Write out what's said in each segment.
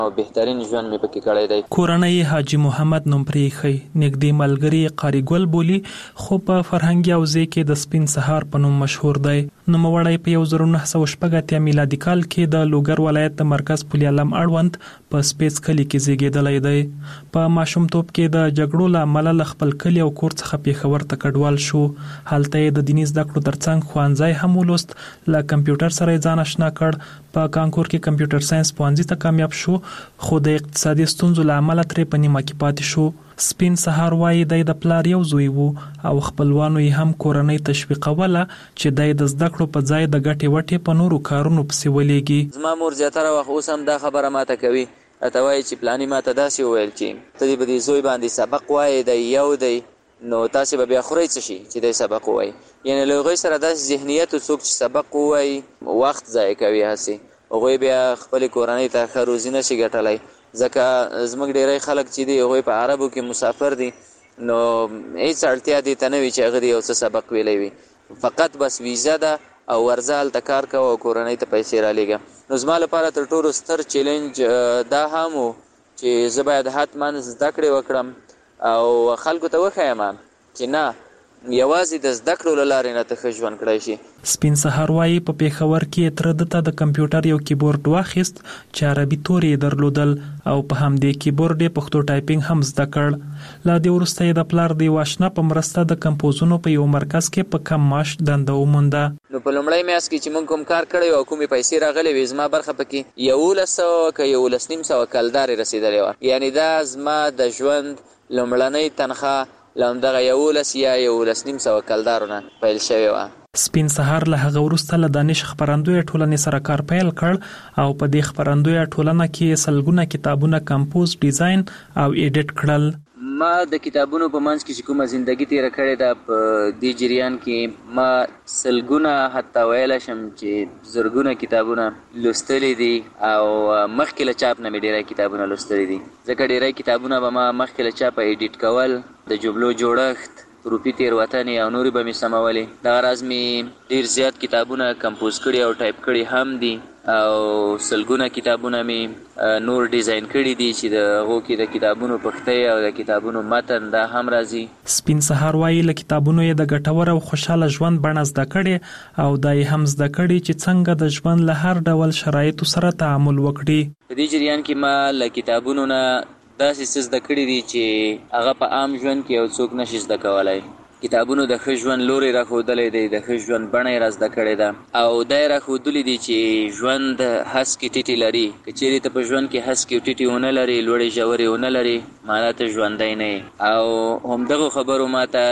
او بهترین ژوند مې پکې کړی دی. کورنۍ حاجی محمد نوم پرېښی، نږدې ملګري قاری ګل بولي، خو په فرهنګي حوزې کې د سپین سهار په نوم مشهور دی. نوموړی په 1986 میلادي کال کې د لوګر ولایت د مرکز پل علم اړوند په سپیڅ کلي کې زیږېدلی دی. په ماشومتوب کې د جګړو له امله له خپل کلي او کور څخه پېښور ته کډوال شو. هلته یې د دیني زده کړو ترڅنګ ښوونځی هم ولوست. له کمپیوټر سره یې ځان اشنا کړ. په کانکور کې کمپیوټر ساينس پوهنځي ته کامیاب شو، خو د اقتصادي ستونزو له امله ترې په نیمه کې پاتې شو. سپین سهار وایي دی د پلار یو زوی وو او خپلوانو یې هم کورنۍ تشویقوله چې دی د زده کړو په ځای د ګټې وټې په نورو کارونو پسې ولېږي. زما مور زیاتره وخت اوس هم دا خبره ماته کوي، راته وایي چې پلاني ماته داسې وویل چې ته دې په دې زوی باندې سبق وایې دی یو دی، نو تاسې به بیا خورئ څه شي چې دی سبق ووایي. یعنې له هغوی سره داسې ذهنیت څوک چې سبق ووایي وخت ضایع کوي، هسې هغوی بیا خپلې کورنۍ ته ښه روزي نشي ګټلی. ځکه زموږ ډیری خلک چې دي هغوی په عربو کې مسافر دي، نو هیڅ اړتیا دې ته نه وي چې هغه دې یو څه سبق ویلی وي، فقط بس ویزه ده او ورځه هلته کار کوه او کورنۍ ته پیسې رالیږه. نو زما لپاره تر ټولو ستر چیلنج دا هم و چې زه باید حتما زده کړې وکړم او خلکو ته وښیم چې نه، یوازې د زده کړو له لارې نه ته ښه ژوند کړی شي. سپین سهار وایي په پېښور کې تره ده ته د کمپیوټر یو کیبورډ واخیست چې عربي تورې یې درلودل او په همدې کیبورډ یې پښتو ټایپینګ هم زده کړ. له دې وروسته یې د پلار د یو اشنا په مرسته د کمپوزونو په یو مرکز کې په کم معاش دنده ومونده. نو په لومړی میاشت کې چې موږ کوم کار کړی او کومې پیسې راغلې وې، زما برخه پکې 1100 که 11,500 کلدارې رسېدلې وه. یعنې دا زما د ژوند لومړنۍ تنخواه له همدغه 11 یا 11,500 کلدارو نه پیل شوې وه. سپین سهار له هغه وروسته له دانش خپرندویه ټولنې سره کار پیل کړ او په دې خپرندویه ټولنه کې سلګونه کتابونه کمپوز، ډیزاین او ایډیټ کړل. ما د کتابونو په منځ کې چې کومه زندگی تیره کړې ده، په دې جریان کې ما سلګونه حتی ویلی شم چې زرګونه کتابونه لوستلی دي او مخکې له چاپ نه مې ډېری کتابونه لوستلی دي. ځکه ډېری کتابونه به ما مخکې له چاپه ایډیټ کول، د جملو جوړښت، روپي تېروتنې او نورې به مې سمولې. دغه راز مې ډېر زیات کتابونه کمپوز کړي او ټایپ کړي هم دي او سلګونه کتابونه مې نور ډیزاین کړي دي چې د هغو کې د کتابونو پښتۍ او د کتابونو متن دا هم راځي. سپین سهار وایي له کتابونو یې د ګټور او خوشحاله ژوند بڼه زده کړې او دا یې هم زده کړي چې څنګه د ژوند له هر ډول شرایطو سره تعامل وکړي. په دې جریان کې ما له کتابونو نه داسې څه زده کړي دي چې هغه په عام ژوند کې یو څوک نشي زده کولی. کتابونو د ښه ژوند لوری راښودلی دی، د ښه ژوند بڼه یې را زده کړې ده او دا یې راښودلي دي چې ژوند هسکې ټیټې لري. که چیرې ته په ژوند کې هسکې ټیټې ونه لرې، لوړې ژورې ونه لرې، معنا ته ژوندی نه یې. او همدغو خبرو ما ته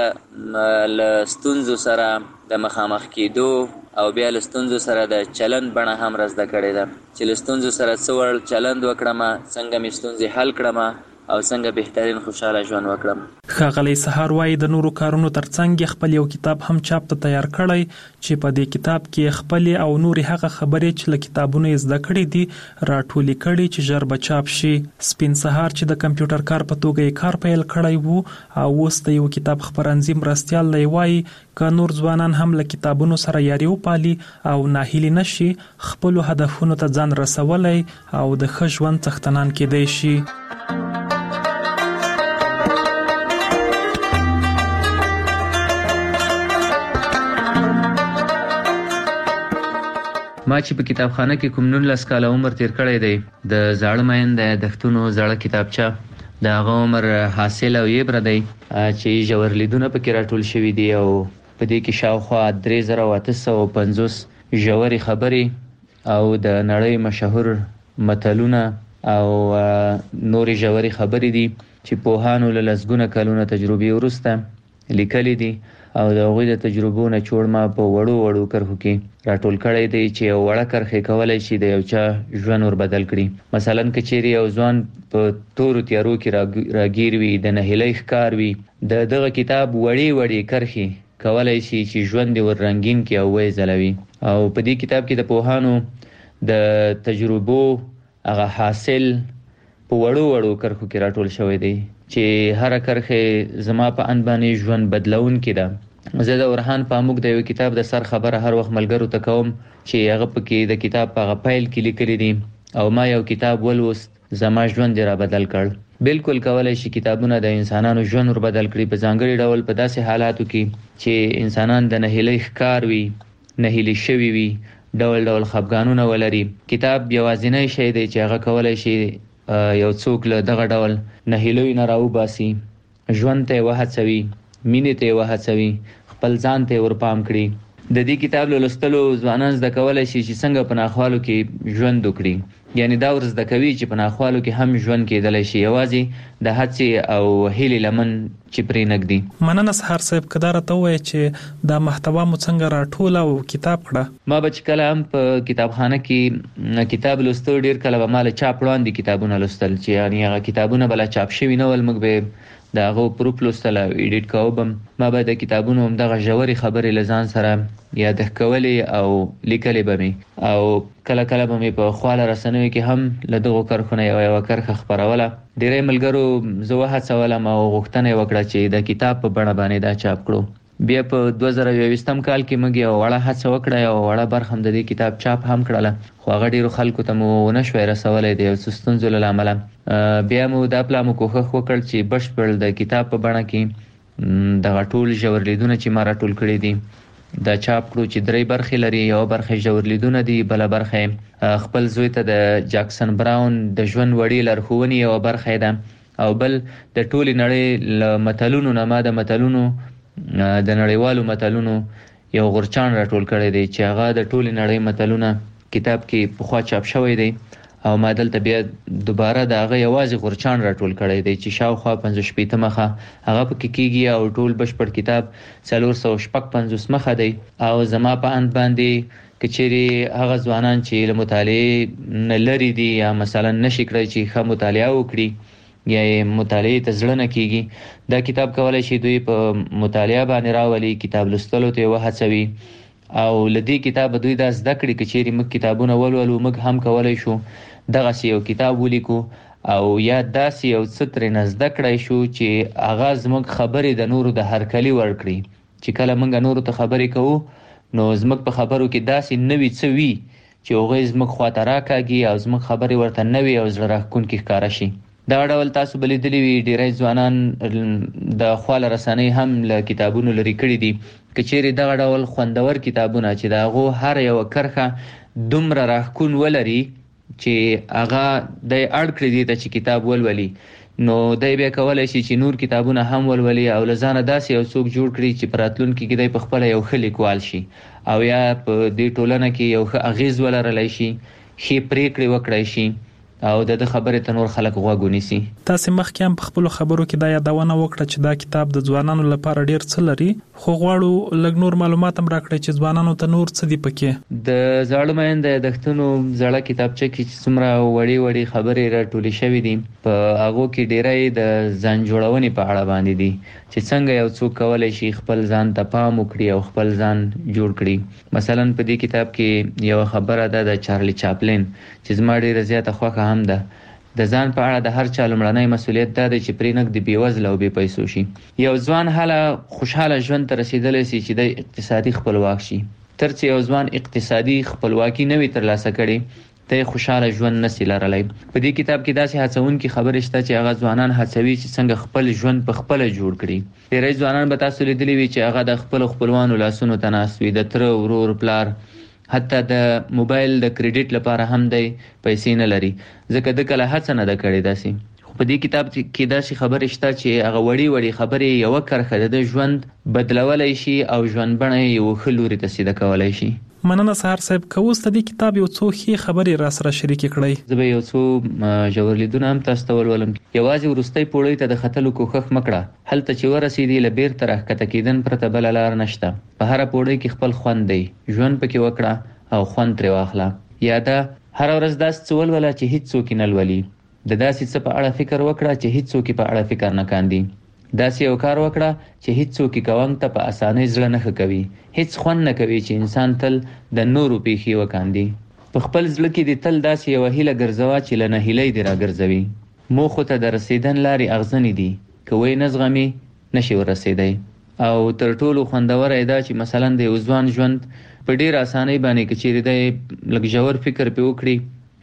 له ستونزو سره د مخامخ کېدو او بیا له ستونزو سره د چلند بڼه هم را زده کړې ده چې له ستونزو سره څه ډول چلند وکړم، څنګه مې ستونزې حل کړم او څنګه بهترین خوشحاله ژوند وکړم. ښاغلی سهار وایي د نورو کارونو ترڅنګ یې خپل یو کتاب هم چاپ ته تیار کړی چې په دې کتاب کې خپلې او نورې هغه خبرې چې له کتابونو یې زده کړې دي راټولې کړي چې ژر به چاپ شي. سپین سهار چې د کمپیوټر کار په توګه یې کار پیل کړی وو او اوس د یو کتاب خپرندوی مرستیال دی، وایي که نور ځوانان هم له کتابونو سره یاري وپالي او ناهیلي نشي، خپلو هدفونو ته ځان رسولی او د ښه ژوند څښتنان کېدی شي. ما چې په کتابخانه کې کوم 19 کاله عمر تیر کړی دی، د زاړه مین د یادښتونو زړه کتابچه د هغه عمر حاصل او یبره دی چې ژور لیدونه پکې راټول شوي دي او په دې کې شاوخوا 3850 ژورې خبرې او د نړۍ مشهور متلونه او نورې ژورې خبرې دي چې پوهانو له لسګونه کلونه تجربې وروسته لیکلي دي او د هغوی د تجربو نه چوړ ما په وړو کرښو کې راټول کړی دی چې یو وړه کرښې کولی شي د یو چا ژوند ور بدل کړي. مثلا که چیرې یو ځوان په تورو تیارو کې راګیر وي، د نهیلۍ ښکار وي، د دغه کتاب وړې کرښې کولی شي چې ژوند یې ور رنګین کړي او ویې ځلوي. او په دې کتاب کې د پوهانو د تجربو هغه حاصل په وړو کرښو کې راټول شوی دی چې هر کرښه زما په ان باندې ژوند بدلون کې ده. زه د اورحان پاموک د یو کتاب د سر خبره هر وخت ملګرو ته کوم چې هغه پکې د کتاب په پیل کې لیکلي دي او ما یو کتاب ولوست زما ژوند را بدل کړ. بالکل کولای شي کتابونه د انسانانو ژوند ور بدل کړي په ځانګړي ډول په داسې حالاتو کې چې انسانان د نهیلۍ ښکار وي، نهیلي شوي وي، ډول ډول خفګانونه ولري. کتاب یوازینی شی دی چې هغه کولای شي یو څوک له دغه ډول نهیلیو نه راوباسي، ژوند ته وهڅوي، مینې ته وهڅوي، خپل ځان ته ورپام کړي. د دې کتاب لوستلو ځوانان زده کولای شي چې څنګه په ناخوالو کې ژوند وکړي. یعنی دا ور زده کوي چې په ناخوالو کې هم ژوند کېدلی شي، یوازې د هڅې او هیلې لمن چې پرې نږدي. مننه سهار صاحب، که دا راته ووایې چې دا محتوا مو څنګه راټوله او کتاب کړه. ما به چې کله هم په کتابخانه کې کتاب لوستو، ډېر کله به ما له چاپ وړاندې کتابونه لوستل چې یعنی هغه کتابونه به لا چاپ شوي نه ول، موږ به د هغه پروف لوستل او ایډیټ کوو به. ما به د کتابونو همدغه ژورې خبرې له ځان سره یادښت کولې او لیکلې به مې، او کله کله به مې په خواله رسنیو کې هم له دغو کرښو نه یوه کرښه خپروله. ډېری ملګرو زه وهڅولم او غوښتنه یې وکړه چې د کتاب په بڼه باندې دا چاپ کړو. بیا په 2021 کال کې موږ یو وړه هڅه وکړه، یو وړه برخه هم د دې کتاب چاپ هم کړله، خو هغه ډېرو خلکو ته مو ونه شوی رسولی د یو څه ستونزو له امله. بیا مو دا پلا مو کوښښ وکړ چې بشپړ د کتاب په بڼه کې دغه ټول ژور لیدونه چې ما راټول کړي دي دا چاپ کړو، چې 3 برخې لري. یو برخه ژور لیدونه دي، بله برخه خپل زوی ته د جاکسن براون د ژوند وړې لارښوونې یوه برخه ده، او بل د ټولې نړۍ له متلونو نه ما د متلونو د نړیوالو متلونو یو غورچاڼ راټول کړی دی چې هغه د ټولې نړۍ متلونه کتاب کې پخوا چاپ شوی دی، او ما دلته بیا دوباره د هغه یوازې غورچاڼ راټول کړی دی چې شاوخوا 50 مخه هغه پکې کېږي، او ټول بشپړ کتاب 456 مخه دی. او زما په اند باندې که چیرې هغه ځوانان چې له مطالعې نه لرې دي یا مثلا نشي کړی چې ښه مطالعه وکړي یا یې مطالعې ته زړه نه کېږي، دا کتاب کولی شي دوی په مطالعه باندې راولي، کتاب لوستلو ته یې وهڅوي، او له دې کتابه دوی دا زده کړي که چیرې موږ کتابونه ولولو، موږ هم کولی شو دغسې یو کتاب ولیکو او یا داسې یو څه ترېنه زده کړی شو چې هغه زموږ خبرې د نورو د هرکلي وړ کړي. چې کله موږ نورو ته خبرې کوو نو زموږ په خبرو کې داسې نوي څه وي چې هغوی زموږ خواته راکاږي او زموږ خبرې ورته نوي او زړه راښکونکي ښکاره شي. دا ډول تاسو به لیدلي وي ډېری ځوانان د خواله رسنۍ هم له کتابونو لرې کړي دي. که چیرې دغه ډول خوندور کتابونه چې د هغو هر یوه کرښه دومره راښکون ولري چې هغه دی اړ کړي دي ته چې کتاب ولولي، نو دی بیا کولی شي چې نور کتابونه هم ولولي او له ځانه داسې یو څوک جوړ کړي چې په راتلونکي کې دی په خپله یو ښه لیکوال شي او یا په دې ټولنه کې یو ښه اغیز ولرلی شي، ښې پرېکړې وکړی شي او د خبرې ته نور خلک غوږ ونیسي. تاسې مخکې هم په خپلو خبرو کې دا یادونه وکړه چې دا کتاب د ځوانانو لپاره ډېر څه لري، خو غواړو لږ نور معلومات هم راکړئ چې ځوانانو ته نور څه دي پکې. د زاړه میندې یادښتونو زړه کتابچه کې چې څومره وړې وړې خبرې راټولې شوې دي، په هغو کې ډېری د ځان جوړونې په اړه باندې دي چې څنګه یو څوک کولی شي خپل ځان ته پام وکړي او خپل ځان جوړ کړي. مثلا په دې کتاب کې یو خبره ده د چارلی چاپلین چې زما ډېره زیاته خوښه هم ده. د ځان په اړه د هر چا لومړنی مسؤلیت دا دی چې پرې نږدې بېوزله او بې پیسو شي. یو ځوان هله خوشحاله ژوند ته رسېدلی شي چې دی اقتصادي خپلواک شي. تر چې یو ځوان اقتصادي خپلواکي نه وي ترلاسه کړې ته خوشحاله ژوند نشي لرلی. په دې کتاب کې داسې هڅونکې خبرې شته چې هغه ځوانان هڅوي چې څنګه خپل ژوند په خپله جوړ کړي. ډېری ځوانان به تاسو لیدلي وي چې هغه د خپلو خپلوانو لاسونو ته ناست وي، د تره، ورور، پلار، حتی د موبایل د کریډیټ لپاره هم دی پیسې نه لري، ځکه د کله هڅه نه ده کړې داسې. خو په دې کتاب کې داسې خبرې شته چې هغه وړې وړې خبرې یوه کرښه د ژوند بدلولی شي او ژوند بڼه یې یو ښه لوري ته سیده کولی شي. مننه سهار صاحب، که اوس د دې کتاب یو څو ښې خبرې را سره شریکې کړئ. زه به یو څو ژور لیدونه هم تاسو ته ولولم. یوازې وروستۍ پوړۍ ته د ختلو کوښښ مه کړه، هلته چې ورسېدې له بیرته راښکته کېدن پرته بله لار نشته. په هره پوړۍ کې خپل خوند دی، ژوند پکې وکړه او خوند ترې واخله. یا دا هره ورځ داسې څه ولوله چې هیڅ څوک یې نه لولي، د داسې څه په اړه فکر وکړه چې هیڅ څوک په اړه فکر نه کاندي، داسې یو کار وکړه چې هیڅ څوک یې کوونګ ته په اسانۍ زړه نه ښه کوي، هیڅ خوند نه کوي چې انسان تل د نورو پیښې وکاندي. په خپل زړه کې دې تل داسې یوه هیله ګرځوه چې له نهیلۍ دې راګرځوي. موخو ته د رسېدن لارې اغزنې دي، که وی نه زغمي نشي ورسېدی. او تر ټولو خوندوره یې دا چې مثلا د یو ځوان ژوند په ډېر اسانۍ باندې که چیرې دی لږ ژور فکر پرې وکړي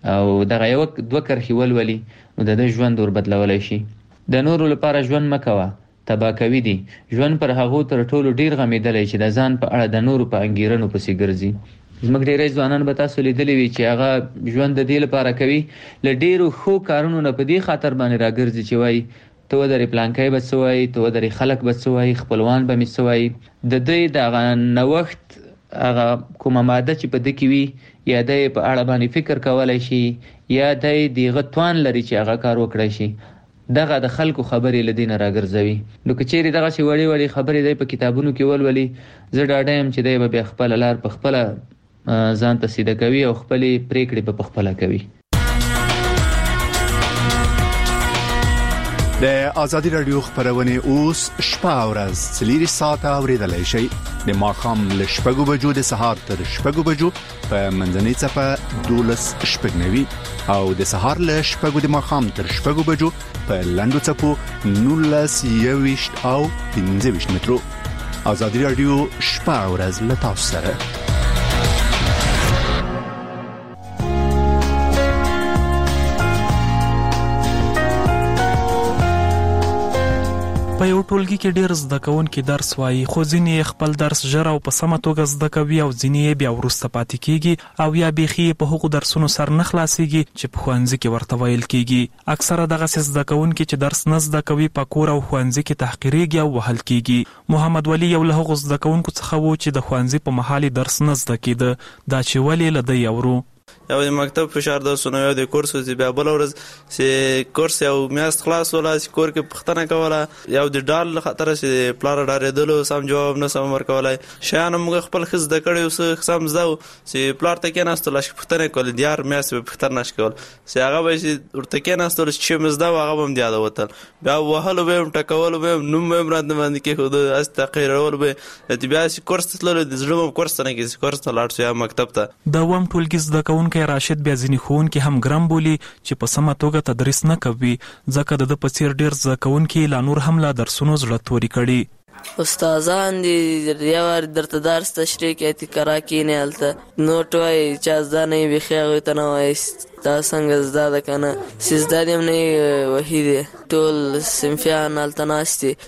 او دغه یو دوه کرښې ولولي نو د ژوند ور بدلولی شي. د نورو لپاره ژوند مکوه، تباکوي دي. ژوند پر هغو تر ټولو ډیر غمیدلی چې د ځان په اړه د نورو په انګیرنو پسې ګرځي. زموږ ډیری ځوانان به تاسو لیدلی وي چې هغه ژوند د دې لپاره کوي له ډیرو ښو کارونو نه په دې خاطر باندې راګرځي چې وایي ته ودرې پلانکی به څه وایي، ته ودرې خلک به څه وایي، خپلوان به مې څه وایي. د دوی د هغه نوښت هغه کومه ماده چې په ده کې وي یا دی په اړه باندې فکر کولی شي یا دی د هغه توان لري چې هغه کار وکړی شي، دغه د خلکو خبرې له دې نه راګرځوي. نو که چیرې دغسې وړې وړې خبرې دی په کتابونو کې ولولي، زه ډاډه یم چې دی به بیا خپله لار په خپله ځان ته سیده کوي او خپلې پریکړې به په خپله کوي. د آزادي رادیو خبرونه اوس شپه او ورځ 4 ساعته اوریدلای شئ. د ماښام له 6 بجو د سهار تر 6 بجو په منځنۍ څپه 12:09 او د سهار له 6 د ماښام تر 6 بجو په لنډو څپو 19:20 او 15 مترو. آزادي رادیو شپه او ورځ له تاسو سره. په یو ټولګي کې ډېر زده کوونکي درس وایي، خو ځینې خپل درس ژر او په سمه توګه زده کوي او ځینې بیا وروسته پاتې کیږي او یا بیخي په هغو درسونو سر نه خلاصيږي چې په ښوونځي کې ورته ویل کیږي. اکثره دغسې زده کوونکي چې درس نه زده کوي په کور او ښوونځي کې تحقیریږي او وهل کیږي. محمد ولی یو له هغو زده کوونکو څخه و چې د ښوونځي په مهال درس نه زده کیده. دا چې ولې له دی اورو یو د مکتب فشار درسونه، یو د کورس چې بیا بل ورځ چې کورس یو میاشت خلاص ولا چې کور کې پښتنه کوله، یو د ډال له خطر چې پلار ډارېدلو سم جواب نه سم ورکولای. شیان موږ خپل خز د کړي اوس سم زده چې پلار ته کې ناستل چې پښتنه کول د یار میاشت په پښتنه نشکول چې هغه به چې ورته کې ناستل چې مزده هغه هم دی وتل بیا وهلو به ټکول به نوم به مراد باندې کې خود اس تقریرول به چې بیا چې کورس تلل د زړه کورس نه کې کورس ته لاړ شو مکتب ته. د وم ټولګي زده کوونکي راشد بیا ځینې ښوونکي هم ګرم بولي چې په سمه توګه تدریس نه کوي، ځکه د ده په څیر ډېر زده کوونکي لا نور هم له درسونو زړه توري کړي. استادان دي یو وار درته درس تشریح کوي تکرار کینې هلته نوټ وایي چا زده نه وي بیخي هغوی ته نه وایي دا څنګه زده ده که نه چې زده دې هم نه وهي دی. ټول صنفیان هلته ناست دي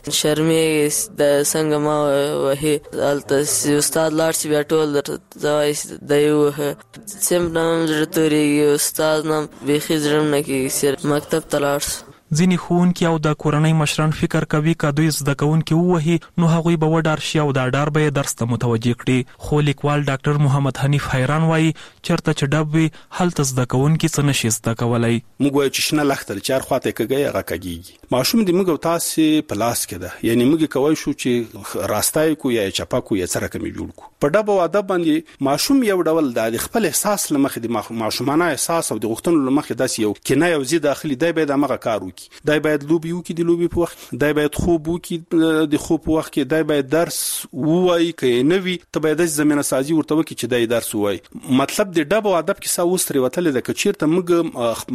شرمېږي د څنګه ما وهي هلته استاد لاړ شي بیا ټول درته وایي دی ووهه. صنف نه هم زړه تورېږي، استاد نه هم بیخي زړه هم نه کېږي صرف مکتب ته لاړ شو. ځینې ښوونکي او د کورنۍ مشران فکر کوي که دوی زده کوونکي ووهي نو هغوی به وډار شي او دا ډار به یې درس ته متوجه کړي. خو لیکوال ډاکټر محمد حنیف حیران وایي چېرته چې ډب وي هلته زده کوونکي څه نشي زده کولی. موږ وایو چې شنه لښته چې هر خواته یې کږی هغه کږېږي. ماشوم د موږ او تاسې په لاس کې ده، یعنې موږ کولی شو چې راستی کو یا یې چپه کو یا څه رقم یې جوړ کو. په ډب او ادب باندې ماشوم یو ډول د خپل احساس له مخې د ماشومانه احساس او د غوښتنو له مخې داسې یو کنه یو ضد داخلي دی باید همغه کار وکړي. دی باید لوبي وکړي د لوبي په وخت، دی باید خوب وکړي د خوب په وخت کې، دی باید درس ووایي که یې نه وي ته باید داسې زمینه سازي ورته وکړي چې دی درس ووایي. مطلب د ډب او ادب کیسه اوس ترې وتلې ده که چېرته موږ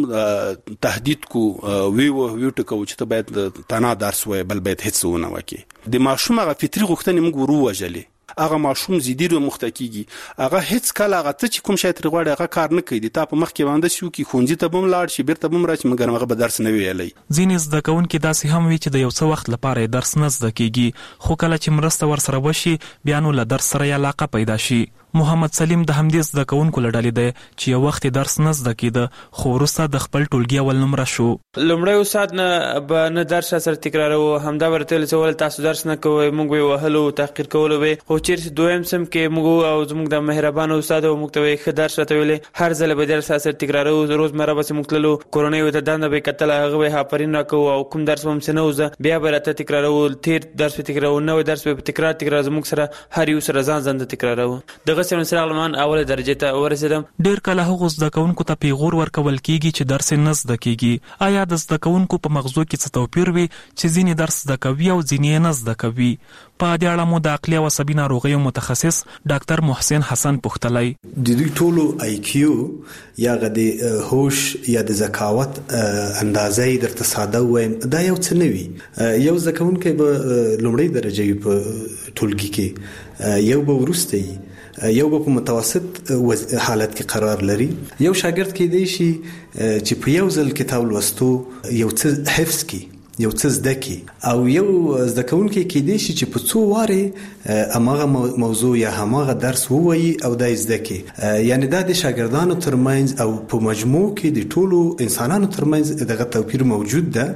ماشوم تهدید کو وټکو چې ته باید تنها درس ووایي بل باید هېڅ ونه وکړي، د ماشوم هغه فطري غوښتنې موږ ور ووژلې. هغه ماشوم زیدي رو مخته کیږي، هغه هیڅ کله هغه ته چې کوم شی ترې غواړي هغه کار نه کوي. تا په مخ کې باندې شو کې ښوونځي ته به هم لاړ شي بیرته به هم راشي مګر هغه به درس نه ویلی. ځینې زده کوونکي داسې هم وي چې د یو څه وخت لپاره یې درس نه زده کیږي، خو کله چې مرسته ورسره وشي بیا نو له درس سره یې علاقه پیدا شي. محمد سلیم د همدې زده کوونکو له ډلې دی چې یو وخت درس نه زده کیده خو وروسته د خپل ټولګي اول نمره شو. لومړی استاد نه درس سره تکرارو، همدا ورته ویل چې تاسو درس نه کوئ، موږ به وهلو تحقیر کولو به. خو چیرې دویم سم کې موږ او زموږ د مهربان استاد او موږ ته ښه درس راته ویلې، هر ځل به درس سره تکرارو، روزمره به موږ تللو، کورنۍ ته دنده به کتل، هغه به آفرین راکوو او کوم درس هم څه نه وزه بیا به راته تکرارو، تیر درس به تکرارو، نوی درس به تکرار زموږ سره هر یو سره ځان ځان تکرارو. دغه څه اوله درجه ته ورسېدم. ډېر کله هغو زده کوونکو ته پیغور ورکول کیږي چې درس نه زده کیږي. آیا د زده کوونکو په مغزو کې څه توپیر وي چې ځینې درس زده کوي او ځینې نه زده کوي؟ په دې اړه مو د عقلي او عصبي ناروغیو متخصص ډاکټر محسن حسن پوښتلی. د دوی ټولو IQ یا د هوش یا د ذکاوت اندازې درته ساده وایم دا یو څه نه وي. یو زده کوونکی به لومړۍ درجه په ټولګي کې، یو به وروسته یو په متوسط حالت کې قرار لري. یو شاګرد کې دی چې په یو ځل کتاب لوستو یو څه حفظ کی یو څه زده کی او یو زده کوونکی کې دی چې په څو واره اماغه موضوع یا هماغه درس ووایي او د زده کی. یعنی دا د شاګردانو ترمنځ او په مجموع کې د ټولو انسانانو ترمنځ دغه توپیر موجود ده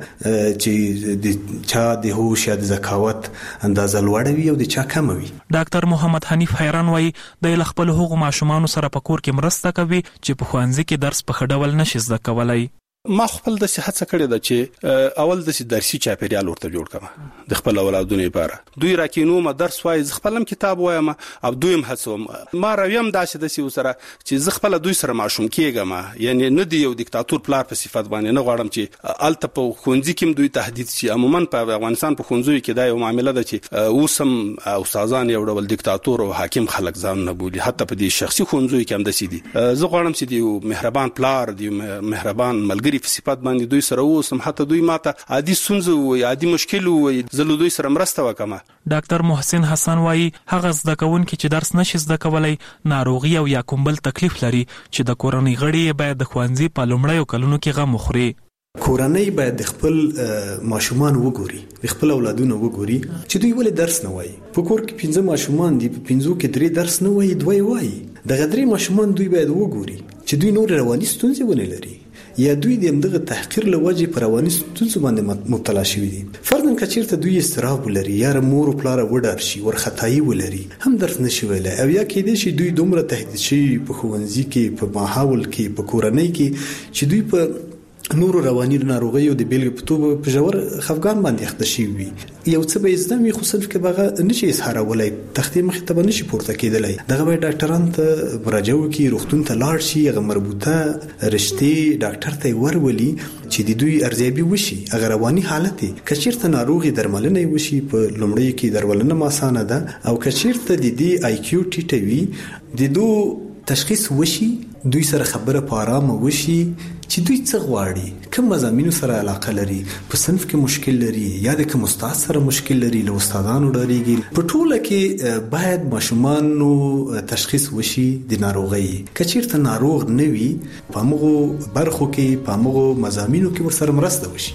چې د چا د هوش یا د ذکاوت اندازه لوړه وي او د چا کم وي. ډاکټر محمد حنیف حیران وایي د خپل حقوق ماشومان سره په کور کې مرسته کوي چې په ښوونځي کې درس په خډول نشي زده کولای. ما خپل د صحت څخه کړی دا چې اول د درسي چاپیریال ورته جوړ کړم د خپل اولادونو لپاره. دوی راکینو ما درس وای خپلم کتاب وایم او دویم هڅوم ما راویم داسې د سی سره چې ز خپل دوی سره ماشوم کېږم. یعنی نه دی یو دیکتاتور پلار په صفت باندې نه غواړم چې الته په خونځي کې دوی تهدید شي. عموما په افغانستان په خونځو کې دا یو معاملې ده چې اوسم استادان یو ډول دیکتاتور او حاکم خلک ځان نه بولي. حتی په دې شخصي خونځو کې هم د سي دي. زه غواړم چې دی مهربان پلار دی مهربان ملګری په صفات باندې دوی سره اوسم. حتی دوی ماته عادي سنځو وي عادي مشکل وي زلو دوی سره مرسته وکم. ډاکټر محسن حسن وایي هغه زده کوونکي چې درس نشي زده کولای ناروغي او یا کوم بل تکلیف لري چې د کورنۍ غړي باید د ښوونځي په لومړیو کلونو کې غم وخوري. کورنۍ باید د خپل ماشومان وګوري د خپل اولادونو وګوري چې دوی ولې درس نه وایي. په کور کې 15 ماشومان دي په 15 کې 3 درس نه وایي 2 وایي. د غدري ماشومان دوی باید وګوري چې دوی نور رواني ستونزې ونه لري یا دوی د همدغه تحقیر لوجه پر رواني ستونزو باندې مبتلا شوي دي. فرضاً که چیرته دوی استراب ولري یا مور او پلار وډار شي ورختایي ولري هم درس نشي ویلای او یا کې دي چې دوی دومره تهدید شي په ښوونځي کې په ماحول کې په کورنۍ کې چې دوی په نور رواني ناروغي او د بیلګې په توګه په جوړ خفګان باندې اخته شي وي. یو څه به زده وي خو صرف کې بغه نشي اسهارولای تختې مخ ته نشي پورته کېدلای. دغه به ډاکټران ته مراجعه وکړي روغتون ته لاړ شي هغه مربوطه رشتي ډاکټر ته ورولي چې د دوی ارزیابي وشي هغه رواني حالت کچیرته ناروغي درملنه وشي. په لومړی کې درملنه ماسانه ده او کچیرته د دې آی کیو ټیټوي د دو تشخیص وشي دوی سره خبره په آرامه وشي چې دوی څه غواړي کوم مضامینو سره علاقه لري په صنف کې مشکل لري یا د کوم استاد سره مشکل لري له استادانو ډاریږي. په ټوله کې باید ماشومانو تشخیص وشي د ناروغي. کچیرته ناروغ نه وي په موږ برخو کې په موږ مضامینو کې ورسره مرسته وشي.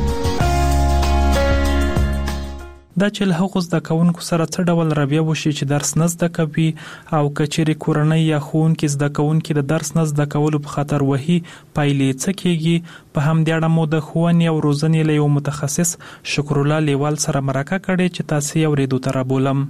دا چې له هغو زده کوونکو سره څه ډول رویه وشي چې درس نه زده کوي او کچېرې کورنۍ یا ښوونکي زده کوونکي د درس نه زده کولو په خاطر وهي پایلې څه کېږي. په همدې اړه مو د ښوونې او روزنې له یو متخصص شکرالله لیوال سره مرکه کړې چې تاسې یې اورېدو ته رابولم.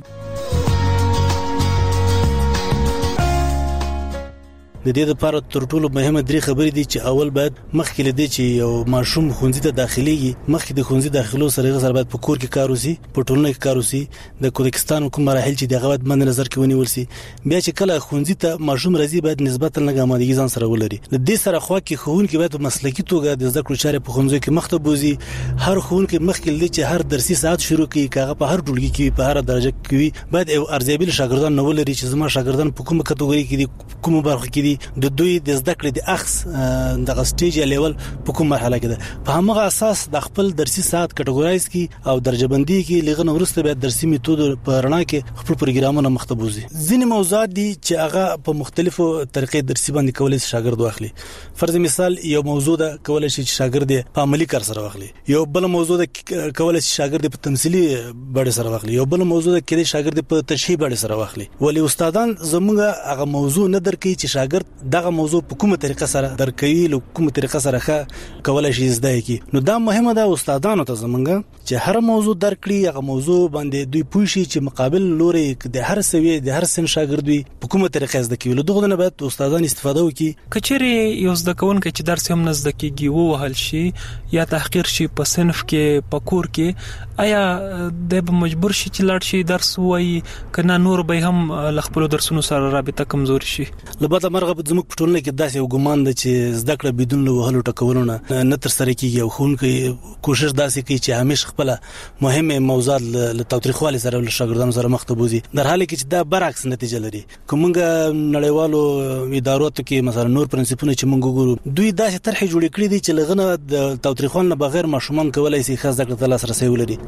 د دې لپاره تر ټولو مهمه درې خبرې دي چې اول باید مخکې لدی چې یو ماشوم ښوونځي ته داخليږي مخکې د ښوونځي داخلو سره غوښتل باید په کور کې کار وسی په ټولنه کې کار وسی د کوزاکستان کوم مراحل چې دغه باید مند نظر کې ونیول سي. بیا چې کله ښوونځي ته ماشوم راځي باید نسبتا لږه آمادګي ځان سره ولري. د دې سره خو کې ښوونکي باید په مسلکي توګه د زده کړو چارې په ښوونځي کې مخته بوزي. هر ښوونکي مخکې لدی چې هر درسي ساعت شروع کړي کاغه په هر ټولګي کې په هر درجه کې باید ارزیابي شاګردان نه ولري چې زما شاګردان په کومه کټګوري کې دي کومه برخه کې دي د دوی د زده کړې د اخص د سټیج یا لیول په کوم مرحله کې ده. په همغه اساس د خپل درسي ساعت کټګورایز کی او درجه بندي کې لغنه ورسته به درسي میتود په رڼا کې خپل پروګرامونه مختبوزي. ځینې موضوعات دي چې هغه په مختلفو طریقې درسي باندې کولای شي شاګرد واخلي. فرض مثال یو موضوع ده کولای شي شاګرد په عملی کار سره واخلي. یو بل موضوع ده کولای شي شاګرد په تمثيلي بڼه سره واخلي. یو بل موضوع ده کله شاګرد په تشریح بڼه سره واخلي. ولی استادان زموږه هغه موضوع نه درکې چې شاګرد دغه موضوع په کومه طریقه سره درکوي له کومه طریقه سره کولای شي زده کی. نو دا مهمه ده استادانو ته زمونږه چې هر موضوع درکړي هغه موضوع باندې دوی پوه شي چې مقابل لوري د هر سوي د هر سن شاګرد وي په کومه طریقه زده کوي. له دغه نه باید استادان استفاده وکړي. کچېرې یو زده کوونکی چې درس هم نه زده کیږي ووهل شي یا تحقیر شي په صنف کې په کور کې آیا د مجبور شي چې لاړ شي درس وایي کنه نور به هم خپل درسونو سره رابطه کمزوري شي. لبته مرغه زموږ په ټولنه کې داسې یو ګمان ده چې زده کړه بدون له وهلو ټکولو نه تر سره کیږي او ښوونکي کوشش داسې کوي چې همیشه خپل مهمه موضوعات له تاوتریخوالي سره له شاګردانو سره مخ ته بوزي در حال کې چې دا برعکس نتیجه لري. کومه نړیوالو ادارو ته کې مثلا نور پرنسپونه چې موږ ګورو دوی داسې طرح جوړ کړی دي چې لغنه د تاوتریخوالي نه بغیر ماشومان کولای شي خاص زده کړه تل سره سوي لري.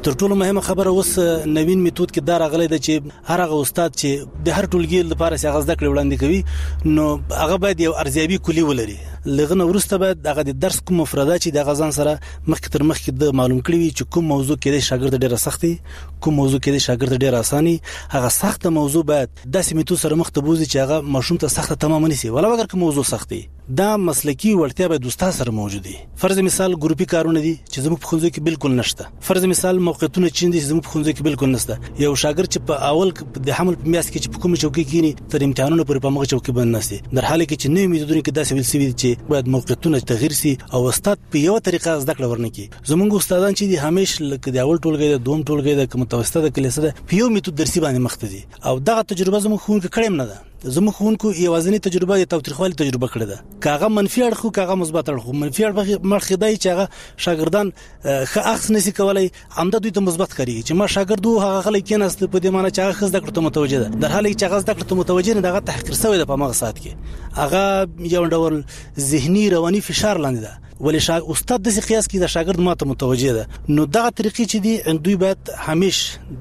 تر ټولو مهمه خبره اوس نوین میتود کې دا راغلی ده چې هر هغه استاد چې د هر ټولګي لپاره چې هغه زده کړې وړاندې کوي نو هغه باید یو ارزیابي کلی ولري. لغنه ورسته باید هغه د درس کوم مفردات چې د غزان سره مخکې تر مخکې د معلوم کړی وي چې کوم موضوع کې د شاګرد ډیره سختي کوم موضوع کې د شاګرد ډیره اساني. هغه سخته موضوع باید داسې میتود سره مخ ته بوزي چې هغه ماشوم ته سخته تمام نشي ولا اگر کوم موضوع سختي. دا مسلکی وړتیا باید استاد سره موجود وي. فرض مثال ګروپي کارونه دي چې زموږ په ښوونځي کې بالکل نشته. فرض مثال موقعیتونه چې دي زموږ په ښوونځي کې بالکل نشته. یو شاګرد چې په اول د حمل په میاس کې چې په کومه چوکۍ کېني تر امتحانونو پورې په هغه چوکۍ باندې نشي. در حال کې چې نوې میتودونه کې داسې ویل سوي چې باید موقعیتونه تغیر سي او استاد په یو طریقه زده کړه ورنکي. زموږ استادان چې دي همیشه لکه د اول ټولګي د دوم ټولګي د متوسطه د کلیسه ده په یو میتود درسي باندې مخ ته دي او دغه تجربه زموږ ښوونکو کړم نه ده. زموږ ښوونکو یوازینی تجربه د تاوتریخوالي تجربه کړې ده. کاغه منفي اړخ کاغه مثبت اړخ منفي اړخ مخ دی چې هغه شاګردان ښه اخص نشي کولای عمده دوی ته مثبت کوي چې ما شاګردو هغه غلي کېناست په دې معنی چې هغه خزده کړته متوجه ده. در حال کې چې هغه زده کړته متوجه نه دغه تحقیر شوی ده په مغه سات کې هغه یو ډول ذهني رواني فشار لاندې ده. ولې استاد د قیاس کې د شاګرد ماته متوجه ده. نو دغه طریقې چې دي دوی باید همیشه